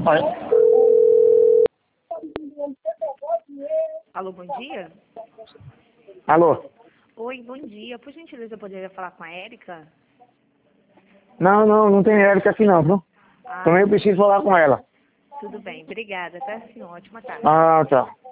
Oi. Alô, bom dia? Alô? Oi, bom dia. Por gentileza, eu poderia falar com a Érica? Não tem Érica aqui não, viu? Ah, Também eu preciso falar com ela. tudo bem. Obrigada, tá, senhor? Ótima tarde. Ah, tá.